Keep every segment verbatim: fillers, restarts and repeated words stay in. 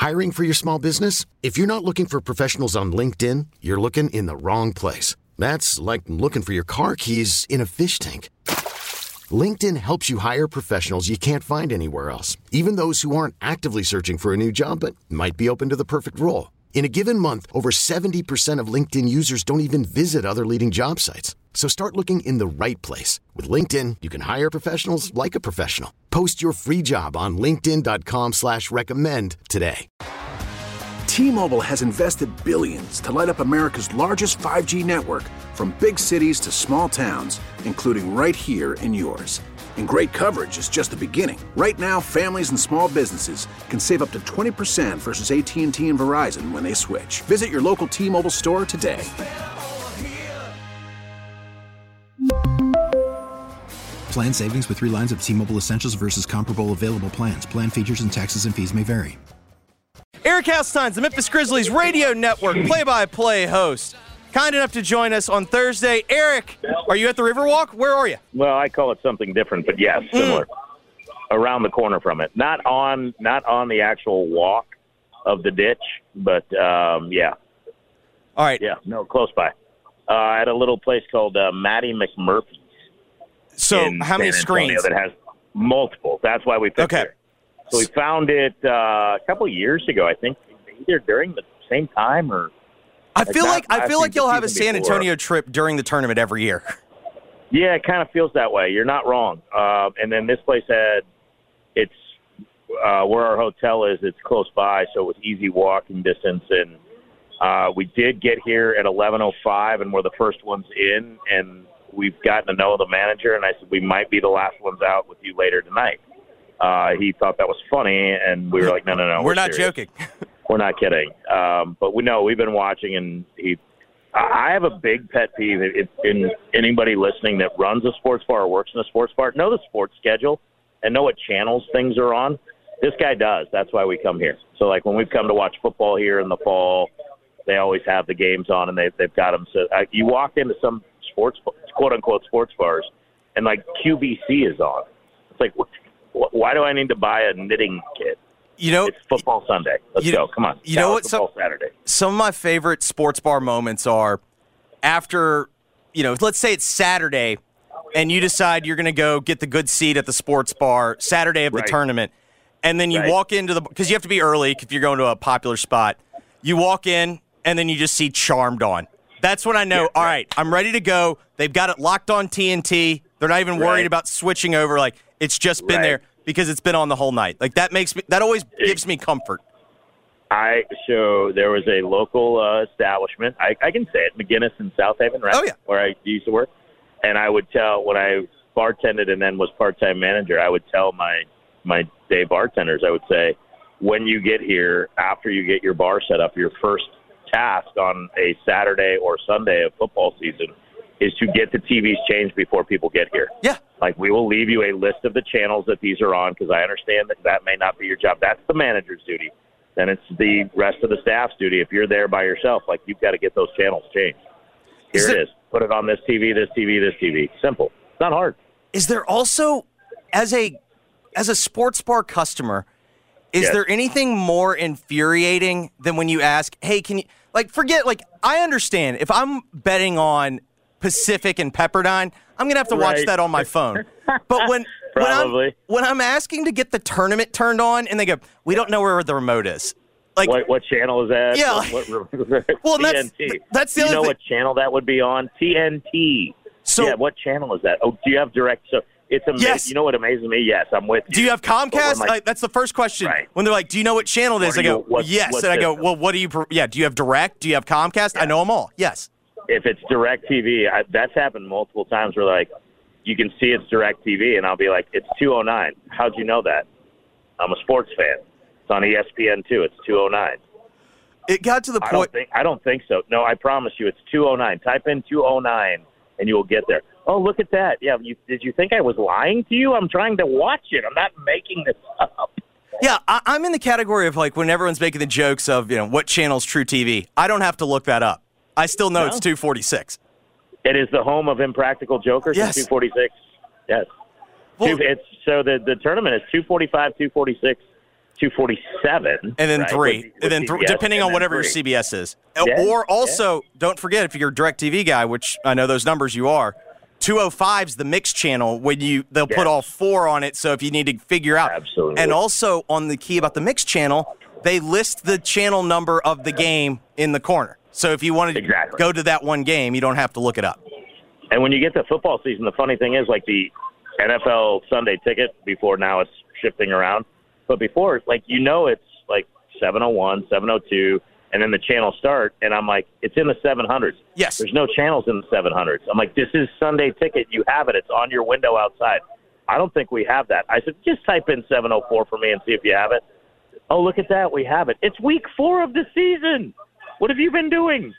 Hiring for your small business? If you're not looking for professionals on LinkedIn, you're looking in the wrong place. That's like looking for your car keys in a fish tank. LinkedIn helps you hire professionals you can't find anywhere else, even those who aren't actively searching for a new job but might be open to the perfect role. In a given month, over seventy percent of LinkedIn users don't even visit other leading job sites. So start looking in the right place. With LinkedIn, you can hire professionals like a professional. Post your free job on linkedin dot com slash recommend today. T-Mobile has invested billions to light up America's largest five G network, from big cities to small towns, including right here in yours. And great coverage is just the beginning. Right now, families and small businesses can save up to twenty percent versus A T and T and Verizon when they switch. Visit your local T-Mobile store today. Plan savings with three lines of T-Mobile Essentials versus comparable available plans. Plan features and taxes and fees may vary. Eric Haseltine's the Memphis Grizzlies Radio Network play-by-play host. Kind enough to join us on Thursday. Eric, are you at the Riverwalk? Where are you? Well, I call it something different, but yes, similar. Mm. Around the corner from it. Not on not on the actual walk of the ditch, but um, yeah. All right. Yeah, no, close by. Uh, at a little place called uh, Matty McMurphy's. So how many screens? That has multiple. That's why we picked okay. it. So we found it uh, a couple of years ago, I think, either during the same time or. I feel like, like I feel like you'll have a San before. Antonio trip during the tournament every year. Yeah, it kind of feels that way. You're not wrong. Uh, and then this place had it's uh, where our hotel is. It's close by, so it was easy walking distance. And uh, we did get here at eleven oh five, and we're the first ones in. And we've gotten to know the manager, and I said we might be the last ones out with you later tonight. Uh, he thought that was funny, and we were like, no, no, no. We're, we're not serious. joking. We're not kidding. Um, but we know we've been watching, and he. I have a big pet peeve. If, in anybody listening that runs a sports bar or works in a sports bar, know the sports schedule and know what channels things are on. This guy does. That's why we come here. So, like, when we've come to watch football here in the fall, they always have the games on, and they, they've got them. So uh, you walk into some sports, quote-unquote, sports bars, and, like, Q B C is on. It's like, what, why do I need to buy a knitting kit? You know, it's football Sunday. Let's you, go. Come on. You know what? Football some, Saturday. Some of my favorite sports bar moments are after, you know, let's say it's Saturday, and you decide you're going to go get the good seat at the sports bar Saturday of the right. tournament, and then you right. walk into the – because you have to be early if you're going to a popular spot. You walk in, and then you just see Charmed on. That's when I know, yeah, all right. right, I'm ready to go. They've got it locked on T N T. They're not even worried right. about switching over. Like, it's just been right. there. Because it's been on the whole night. Like, that makes me, that always gives me comfort. I, so there was a local uh, establishment, I, I can say it, McGinnis in South Haven, right? Oh, yeah. Where I used to work. And I would tell, when I bartended and then was part-time manager, I would tell my, my day bartenders, I would say, when you get here, after you get your bar set up, your first task on a Saturday or Sunday of football season is to get the T Vs changed before people get here. Yeah. Like, we will leave you a list of the channels that these are on, because I understand that that may not be your job. That's the manager's duty. Then it's the rest of the staff's duty. If you're there by yourself, like, you've got to get those channels changed. Here is it is. Put it on this T V, this T V, this T V. Simple. It's not hard. Is there also, as a as a sports bar customer, is yes. there anything more infuriating than when you ask, hey, can you, like, forget, like, I understand. If I'm betting on Pacific and Pepperdine, I'm going to have to watch right. that on my phone. But when when I'm, when I'm asking to get the tournament turned on and they go, we don't know where the remote is. Like, what, what channel is that? Yeah. What, what, well, T N T. That's, that's the do you other know thing. what channel that would be on? T N T. So, yeah, what channel is that? Oh, do you have direct? So it's amazing. Yes. You know what amazes me? Yes, I'm with you. Do you have Comcast? Like, like, that's the first question. Right. When they're like, do you know what channel it is? I go, you, what, yes. what and I go, system? well, what do you, yeah, do you have direct? Do you have Comcast? Yeah. I know them all. Yes. If it's direct T V, I, that's happened multiple times where, like, you can see it's direct T V, and I'll be like, it's two oh nine. How'd you know that? I'm a sports fan. It's on E S P N, too. It's two oh nine. It got to the I point. Don't think, I don't think so. No, I promise you, it's two oh nine. Type in two oh nine, and you will get there. Oh, look at that. Yeah, you, did you think I was lying to you? I'm trying to watch it. I'm not making this up. Yeah, I, I'm in the category of, like, when everyone's making the jokes of, you know, what channel's True T V. I don't have to look that up. I still know no? it's two forty-six. It is the home of Impractical Jokers yes. in two forty-six. Yes. Well, two, it's, so the, the tournament is two forty-five, two forty-six two forty-seven. And then right? three. With, with and then th- C B S, depending on then whatever three. your C B S is. Yeah, Or also, yeah. don't forget, if you're a DirecTV guy, which I know those numbers you are, two oh five's the mix channel when you they'll Yes. put all four on it, so if you need to figure out. Absolutely. And also on the key about the mix channel, they list the channel number of the game in the corner. So if you want to Exactly. go to that one game, you don't have to look it up. And when you get to football season, the funny thing is, like the N F L Sunday ticket, before now it's shifting around. But before, like, you know, it's like seven oh one, seven oh two, and then the channels start, and I'm like, it's in the seven hundreds. Yes. There's no channels in the seven hundreds. I'm like, this is Sunday ticket. You have it. It's on your window outside. I don't think we have that. I said, just type in seven oh four for me and see if you have it. Oh, look at that. We have it. It's week four of the season. What have you been doing?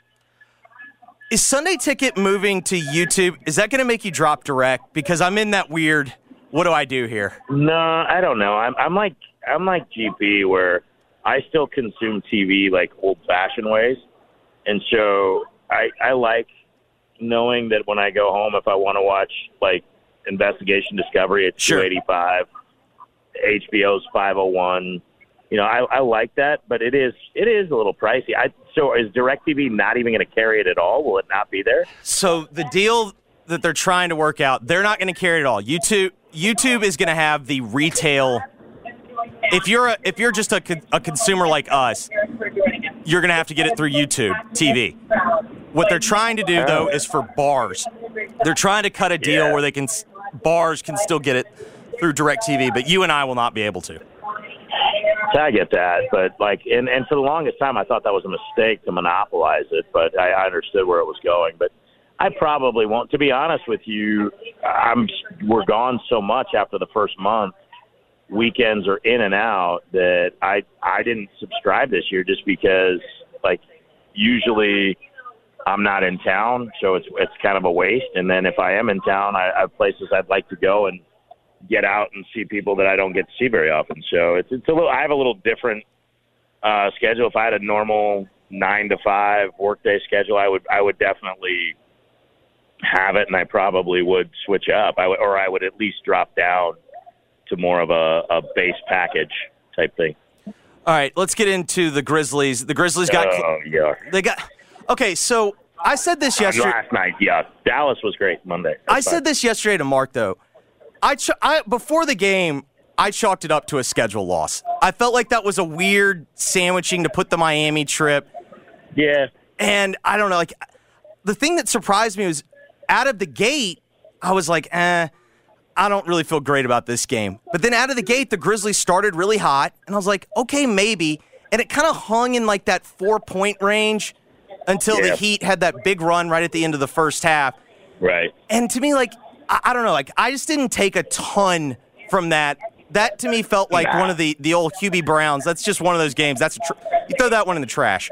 Is Sunday Ticket moving to YouTube? Is that going to make you drop direct? Because I'm in that weird, what do I do here? No, I don't know. I'm, I'm like I'm like G P, where I still consume T V like old-fashioned ways, and so I I like knowing that when I go home, if I want to watch like Investigation Discovery, it's Sure. two eighty-five, H B O's five oh one. You know, I, I like that, but it is it is a little pricey. I so is DirecTV not even going to carry it at all? Will it not be there? So the deal that they're trying to work out, they're not going to carry it all. YouTube YouTube is going to have the retail. If you're a, if you're just a, con- a consumer like us, you're going to have to get it through YouTube T V. What they're trying to do though is for bars. They're trying to cut a deal Yeah. where they can bars can still get it through DirecTV, but you and I will not be able to. I get that, but like, and, and for the longest time, I thought that was a mistake to monopolize it, but I, I understood where it was going. But I probably won't. To be honest with you, I'm we're gone so much after the first month. Weekends are in and out that I I didn't subscribe this year just because, like, usually I'm not in town, so it's it's kind of a waste. And then if I am in town, I, I have places I'd like to go and get out and see people that I don't get to see very often. So it's it's a little. I have a little different uh, schedule. If I had a normal nine to five workday schedule, I would I would definitely have it, and I probably would switch up. I would, or I would at least drop down to more of a, a base package type thing. All right, let's get into the Grizzlies. The Grizzlies got Oh yeah. they got okay. So I said this yesterday. Last night, yeah. Dallas was great Monday. That's I fine. said this yesterday to Mark though. I, ch- I before the game, I chalked it up to a schedule loss. I felt like that was a weird sandwiching to put the Miami trip. Yeah. And I don't know, like the thing that surprised me was out of the gate, I was like, eh, I don't really feel great about this game. But then out of the gate, the Grizzlies started really hot, and I was like, okay, maybe. And it kind of hung in like that four-point range until Yeah. the Heat had that big run right at the end of the first half. Right. And to me, like, I, I don't know, like I just didn't take a ton from that. That to me felt like Nah. one of the, the old Hubie Browns. That's just one of those games. That's a tr- you throw that one in the trash.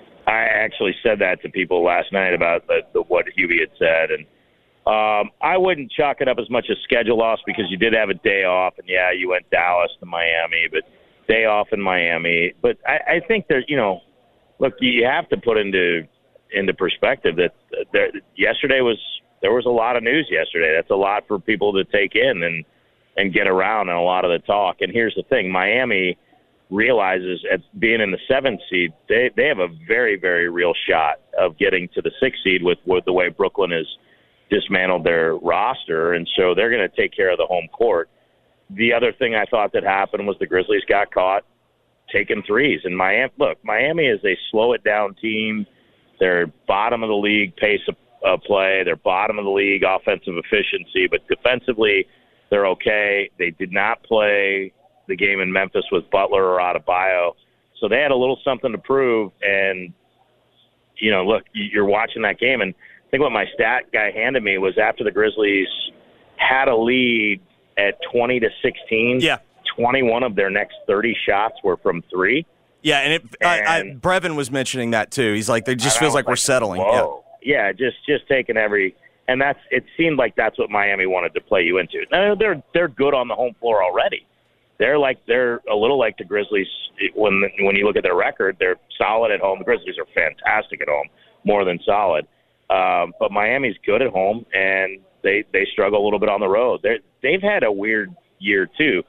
I actually said that to people last night about the, the, what Hubie had said, and um, I wouldn't chalk it up as much as schedule loss because you did have a day off, and yeah, you went Dallas to Miami, but day off in Miami. But I, I think there's, you know, look, you have to put into into perspective that there, yesterday was there was a lot of news yesterday. That's a lot for people to take in and and get around, and a lot of the talk. And here's the thing: Miami realizes at being in the seventh seed, they they have a very, very real shot of getting to the sixth seed with, with the way Brooklyn has dismantled their roster, and so they're going to take care of the home court. The other thing I thought that happened was the Grizzlies got caught taking threes. And Miami, look, Miami is a slow it down team. They're bottom of the league pace of uh, play. They're bottom of the league offensive efficiency, but defensively they're okay. They did not play the game in Memphis with Butler or Adebayo. So they had a little something to prove. And, you know, look, you're watching that game, and I think what my stat guy handed me was after the Grizzlies had a lead at twenty to sixteen, Yeah. twenty-one of their next thirty shots were from three. Yeah, and, it, I, I, And- Brevin was mentioning that too. He's like, it just And I feels was like we're settling. Yeah. Whoa. Yeah, just just taking every, and that's it seemed like that's what Miami wanted to play you into. Now they're they're good on the home floor already. They're like they're a little like the Grizzlies when when you look at their record. They're solid at home. The Grizzlies are fantastic at home, more than solid. Um, but Miami's good at home, and they they struggle a little bit on the road. They they've had a weird year too.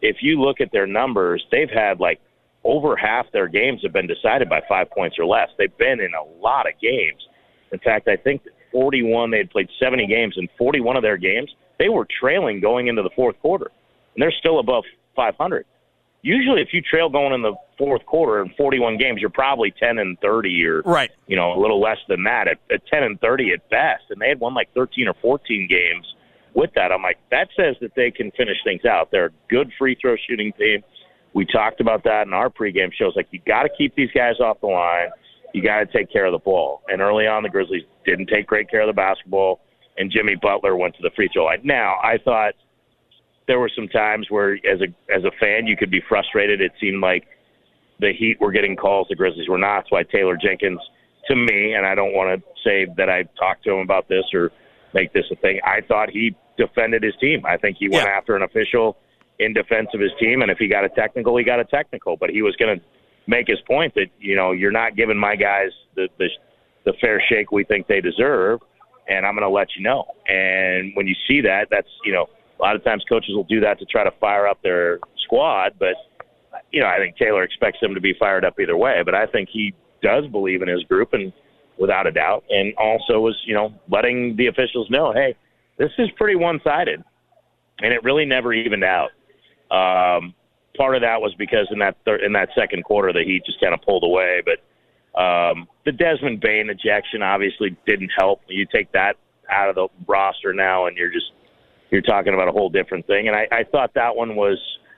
if you look at their numbers, they've had like over half their games have been decided by five points or less. They've been in a lot of games. In fact, I think forty-one, they had played seventy games, and forty-one of their games, they were trailing going into the fourth quarter. And they're still above five hundred. Usually if you trail going in the fourth quarter in forty-one games, you're probably ten and thirty or, right. you know, a little less than that at, at ten and thirty at best. And they had won like thirteen or fourteen games with that. I'm like, that says that they can finish things out. They're a good free throw shooting team. We talked about that in our pregame shows. Like, you got to keep these guys off the line. You got to take care of the ball. And early on, the Grizzlies didn't take great care of the basketball, and Jimmy Butler went to the free throw line. Now, I thought there were some times where, as a as a fan, you could be frustrated. It seemed like the Heat were getting calls, the Grizzlies were not. That's why Taylor Jenkins, to me, and I don't want to say that I talked to him about this or make this a thing, I thought he defended his team. I think he went yeah. after an official in defense of his team, and if he got a technical, he got a technical. But he was going to make his point that, you know, you're not giving my guys the, the the fair shake we think they deserve, and I'm going to let you know. And when you see that, that's, you know, a lot of times coaches will do that to try to fire up their squad, but, you know, I think Taylor expects them to be fired up either way. But I think he does believe in his group, and without a doubt, and also was, you know, letting the officials know, hey, this is pretty one-sided, and it really never evened out. Um, part of that was because in that thir- in that second quarter, the Heat just kind of pulled away. But um, the Desmond Bane ejection obviously didn't help. You take that out of the roster now, and you're just you're talking about a whole different thing. And I, I thought that one was,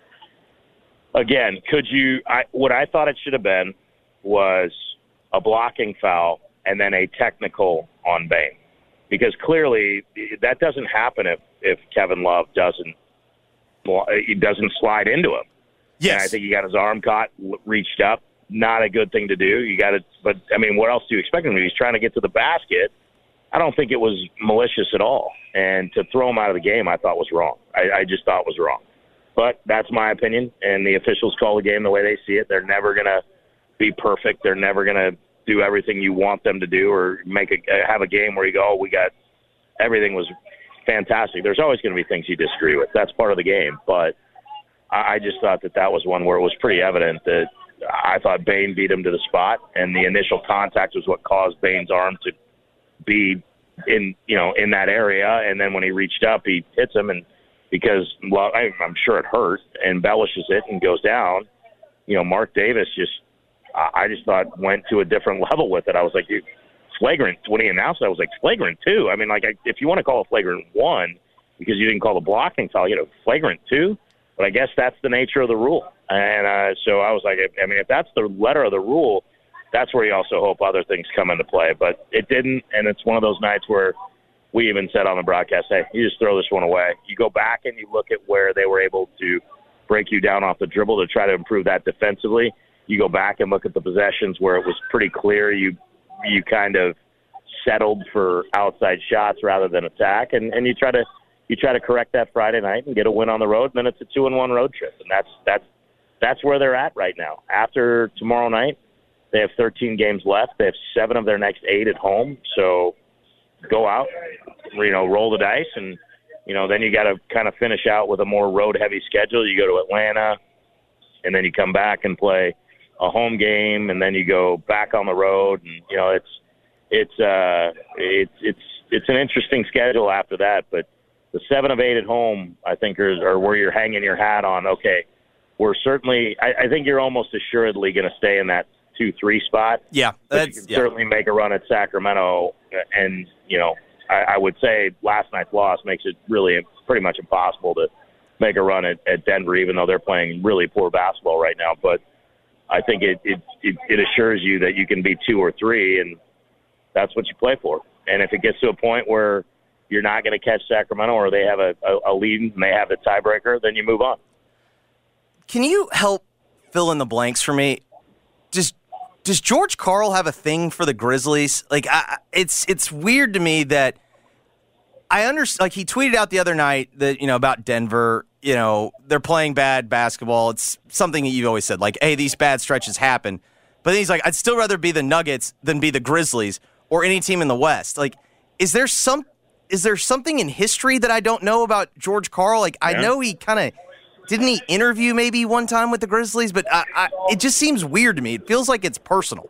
again, could you? I, what I thought it should have been was a blocking foul and then a technical on Bane, because clearly that doesn't happen if if Kevin Love doesn't. He doesn't slide into him. Yes. And I think he got his arm caught, reached up. Not a good thing to do. You got to, but I mean, what else do you expect him to do? He's trying to get to the basket. I don't think it was malicious at all. And to throw him out of the game, I thought was wrong. I, I just thought was wrong. But that's my opinion. And the officials call the game the way they see it. They're never going to be perfect. They're never going to do everything you want them to do, or make a have a game where you go, oh, we got everything was fantastic. There's always going to be things you disagree with. That's part of the game. But I just thought that that was one where it was pretty evident that I thought Bane beat him to the spot, and the initial contact was what caused Bane's arm to be in, you know, in that area. And then when he reached up, he hits him, and because, well, I'm sure it hurt, embellishes it and goes down. You know, Mark Davis just, I just thought went to a different level with it. I was like, dude, flagrant. When he announced it, I was like, flagrant two. I mean, like, I, if you want to call it flagrant one because you didn't call the blocking foul, you know, flagrant two. But I guess that's the nature of the rule. And uh, so I was like, I mean, if that's the letter of the rule, that's where you also hope other things come into play. But it didn't, and it's one of those nights where we even said on the broadcast, hey, you just throw this one away. You go back and you look at where they were able to break you down off the dribble to try to improve that defensively. You go back and look at the possessions where it was pretty clear you you kind of settled for outside shots rather than attack, and, and you try to you try to correct that Friday night and get a win on the road, and then it's a two and one road trip, and that's that's that's where they're at right now. After tomorrow night, they have thirteen games left. They have seven of their next eight at home, so go out, you know, roll the dice, and you know then you got to kind of finish out with a more road heavy schedule. You go to Atlanta, and then you come back and play a home game, and then you go back on the road, and you know it's it's uh it's it's it's an interesting schedule after that. But the seven of eight at home, I think, are, are where you're hanging your hat on. Okay, we're certainly. I, I think you're almost assuredly going to stay in that two three spot. Yeah, that's, you can yeah. certainly make a run at Sacramento, and you know I, I would say last night's loss makes it really pretty much impossible to make a run at, at Denver, even though they're playing really poor basketball right now. But I think it, it, it, it assures you that you can be two or three, and that's what you play for. And if it gets to a point where you're not going to catch Sacramento, or they have a, a, a lead and they have the tiebreaker, then you move on. Can you help fill in the blanks for me? Does does George Karl have a thing for the Grizzlies? Like, I, it's it's weird to me that I understand. Like, he tweeted out the other night that, you know, about Denver. You know, they're playing bad basketball. It's something that you've always said, like, hey, these bad stretches happen. But then he's like, I'd still rather be the Nuggets than be the Grizzlies or any team in the West. Like, is there some is there something in history that I don't know about George Karl? Like, yeah. I know he kind of didn't he interview maybe one time with the Grizzlies? But I, I, it just seems weird to me. It feels like it's personal.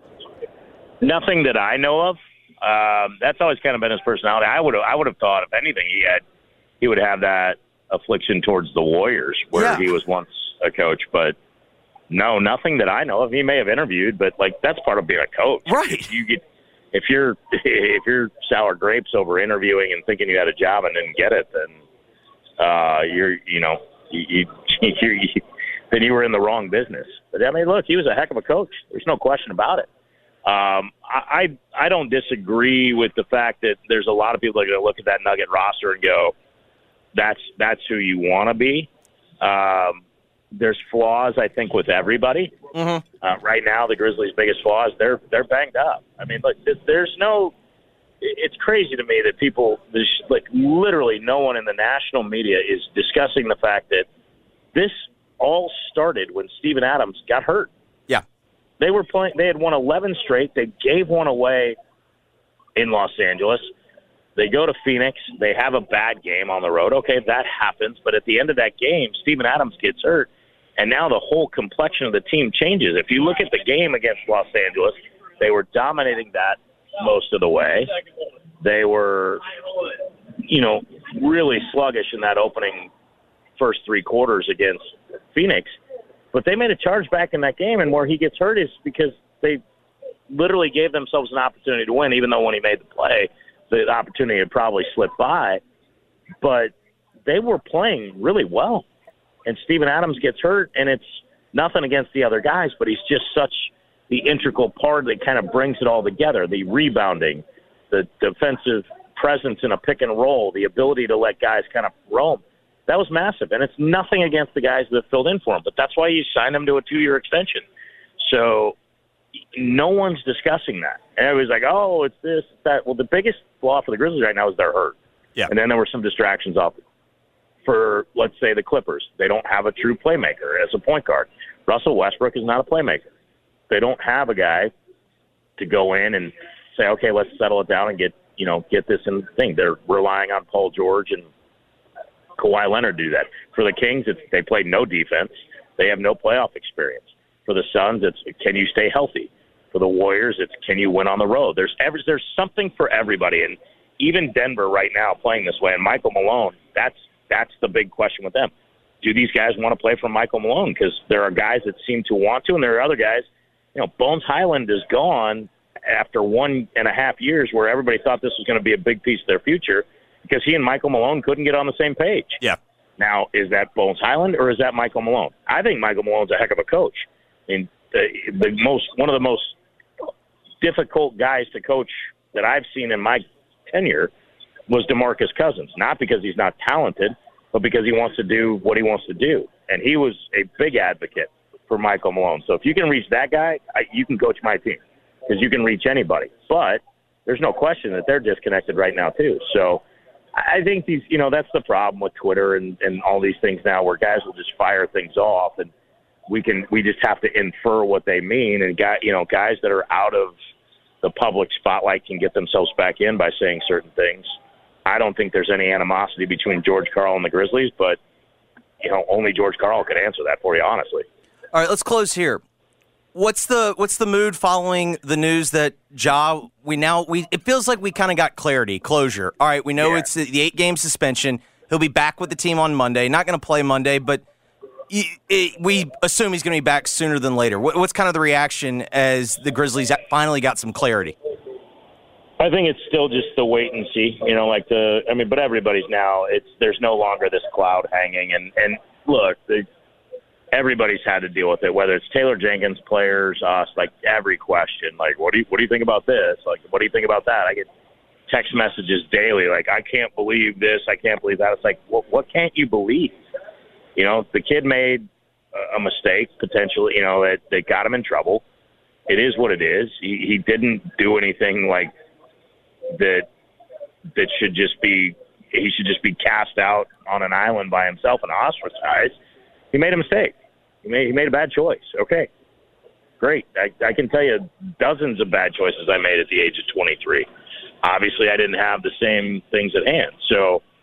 Nothing that I know of. Um, that's always kind of been his personality. I would have, I would have thought, if anything, he had, he would have that affliction towards the Warriors, where yeah. he was once a coach. But no, nothing that I know of. He may have interviewed, but like that's part of being a coach. Right. You get if you're if you're sour grapes over interviewing and thinking you had a job and didn't get it, then uh, you're you know you, you, you, you then you were in the wrong business. But I mean, look, he was a heck of a coach. There's no question about it. Um, I, I I don't disagree with the fact that there's a lot of people that are going to look at that Nugget roster and go, that's that's who you want to be. Um, there's flaws, I think, with everybody. Mm-hmm. Uh, right now, the Grizzlies' biggest flaws, they're they're banged up. I mean, like there's no. It's crazy to me that people, there's like literally no one in the national media is discussing the fact that this all started when Steven Adams got hurt. Yeah. They were playing. They had won eleven straight. They gave one away in Los Angeles. They go to Phoenix. They have a bad game on the road. Okay, that happens. But at the end of that game, Steven Adams gets hurt, and now the whole complexion of the team changes. If you look at the game against Los Angeles, they were dominating that most of the way. They were, you know, really sluggish in that opening first three quarters against Phoenix. But they made a charge back in that game, and where he gets hurt is because they literally gave themselves an opportunity to win, even though when he made the play, the opportunity had probably slipped by. But they were playing really well. And Steven Adams gets hurt, and it's nothing against the other guys, but he's just such the integral part that kind of brings it all together, the rebounding, the defensive presence in a pick and roll, the ability to let guys kind of roam. That was massive, and it's nothing against the guys that filled in for him, but that's why you signed him to a two-year extension. So no one's discussing that. And everybody's like, oh, it's this, it's that. Well, the biggest flaw for the Grizzlies right now is they're hurt. Yeah. And then there were some distractions off for, let's say, the Clippers. They don't have a true playmaker as a point guard. Russell Westbrook is not a playmaker. They don't have a guy to go in and say, okay, let's settle it down and get, you know, get this in the thing. They're relying on Paul George and Kawhi Leonard to do that. For the Kings, it's, they played no defense. They have no playoff experience. For the Suns, it's can you stay healthy? For the Warriors, it's can you win on the road? There's every, there's something for everybody, and even Denver right now playing this way. And Michael Malone, that's that's the big question with them. Do these guys want to play for Michael Malone? Because there are guys that seem to want to, and there are other guys. You know, Bones Highland is gone after one and a half years, where everybody thought this was going to be a big piece of their future, because he and Michael Malone couldn't get on the same page. Yeah. Now, is that Bones Highland or is that Michael Malone? I think Michael Malone's a heck of a coach. I mean, the, the most one of the most difficult guys to coach that I've seen in my tenure was DeMarcus Cousins. Not because he's not talented, but because he wants to do what he wants to do. And he was a big advocate for Michael Malone. So if you can reach that guy, I, you can coach my team, because you can reach anybody. But there's no question that they're disconnected right now too. So I think these, you know, that's the problem with Twitter and, and all these things now, where guys will just fire things off, and we can we just have to infer what they mean. And guy, you know, guys that are out of the public spotlight can get themselves back in by saying certain things. I don't think there's any animosity between George Karl and the Grizzlies, but you know, only George Karl could answer that for you, honestly. All right, let's close here. What's the what's the mood following the news that Ja, we now we it feels like we kind of got clarity, closure. All right, we know yeah. it's the eight game suspension. He'll be back with the team on Monday. Not going to play Monday, but he, it, we assume he's going to be back sooner than later. What, what's kind of the reaction as the Grizzlies finally got some clarity? I think it's still just the wait and see. You know, like the I mean, but everybody's now. It's there's no longer this cloud hanging. And and look, the. Everybody's had to deal with it, whether it's Taylor Jenkins, players, us, like every question. Like, what do you, what do you think about this? Like, what do you think about that? I get text messages daily. Like, I can't believe this. I can't believe that. It's like, what, what can't you believe? You know, the kid made a mistake, potentially, you know, that, that got him in trouble. It is what it is. He, he didn't do anything like that, that should just be, he should just be cast out on an island by himself and ostracized. He made a mistake. He made, he made a bad choice. Okay, great. I, I can tell you dozens of bad choices I made at the age of twenty-three. Obviously, I didn't have the same things at hand. So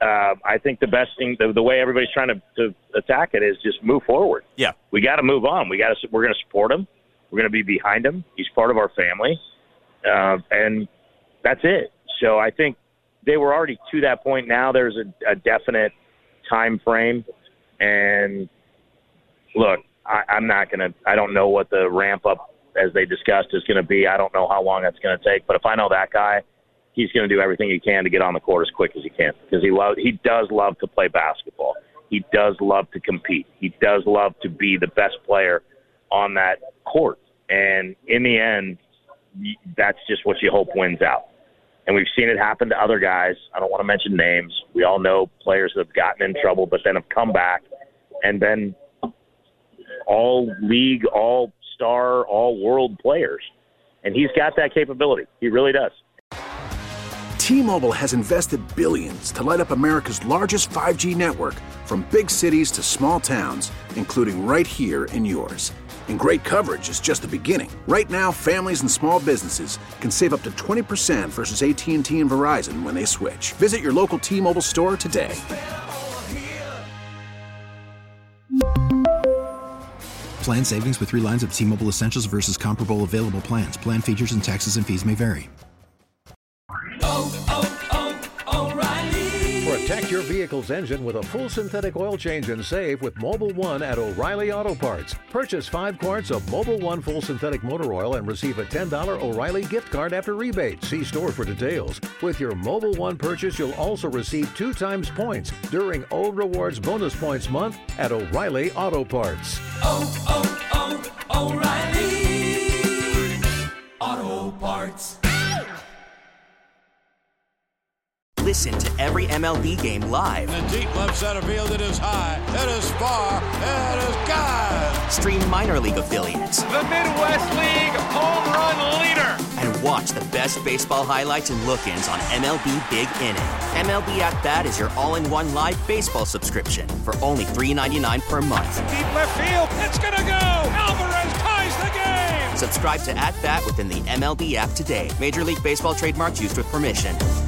uh, I think the best thing, the, the way everybody's trying to, to attack it is just move forward. Yeah. We got to move on. We got to, we're going to support him. We're going to be behind him. He's part of our family. Uh, and that's it. So I think they were already to that point. Now there's a, a definite time frame. And look, I, I'm not going to, I don't know what the ramp up, as they discussed, is going to be. I don't know how long that's going to take. But if I know that guy, he's going to do everything he can to get on the court as quick as he can, because he love, he does love to play basketball. He does love to compete. He does love to be the best player on that court. And in the end, that's just what you hope wins out. And we've seen it happen to other guys. I don't want to mention names. We all know players that have gotten in trouble but then have come back and been all league, all star, all world players. And he's got that capability. He really does. T-Mobile has invested billions to light up America's largest five G network, from big cities to small towns, including right here in yours. And great coverage is just the beginning. Right now, families and small businesses can save up to twenty percent versus A T and T and Verizon when they switch. Visit your local T-Mobile store today. Plan savings with three lines of T-Mobile Essentials versus comparable available plans. Plan features and taxes and fees may vary. Oh, oh, oh, O'Reilly. Protect your vehicle's engine with a full synthetic oil change and save with Mobil one at O'Reilly Auto Parts. Purchase five quarts of Mobil one full synthetic motor oil and receive a ten dollars O'Reilly gift card after rebate. See store for details. With your Mobil one purchase, you'll also receive two times points during O Rewards Bonus Points Month at O'Reilly Auto Parts. Oh, oh, oh, O'Reilly Auto Parts. Listen to every M L B game live. In the deep left center field, it is high, it is far, it is gone. Stream minor league affiliates. The Midwest League home run leader. And watch the best baseball highlights and look-ins on M L B Big Inning. M L B At Bat is your all-in-one live baseball subscription for only three dollars and ninety-nine cents per month. Deep left field, it's gonna go. Alvarez ties the game. Subscribe to At Bat within the M L B app today. Major League Baseball trademarks used with permission.